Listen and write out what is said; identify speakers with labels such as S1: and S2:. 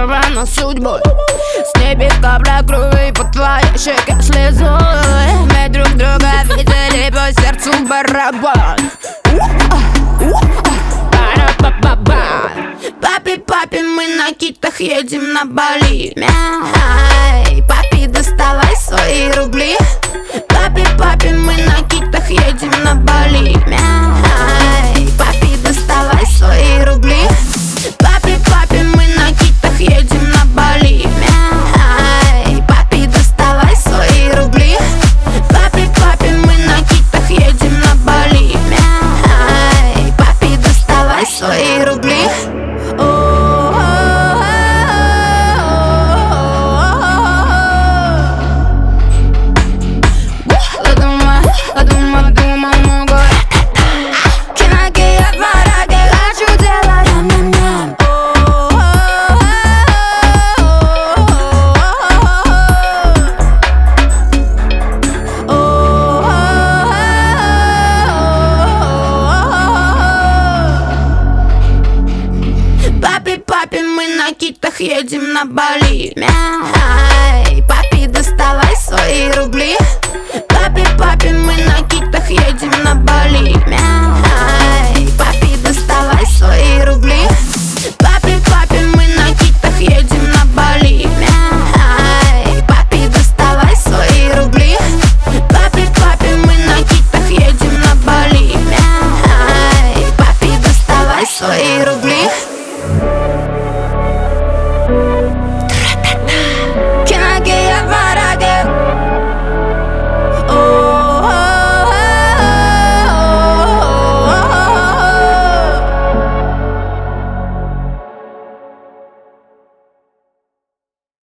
S1: разорвана судьбой. С небес капля крови по твоей щеке слезой. Мы друг друга видели по сердцу барабан. Папе, папе, мы на китах едем на Бали. Ай, папе, доставай свои рубли. Папе, папе, мы на китах едем на Бали. Ай, папе, доставай свои рубли. Папе, папе, мы на китах едем на Бали. Ай, папе, доставай свои рубли. Папе, папе, мы на китах едем на Бали. Ай, папе, доставай свои рубли. Папе, мы на китах едем на Бали. Ай, папе, доставай свои рубли. Папе, папе, мы на китах едем на Бали.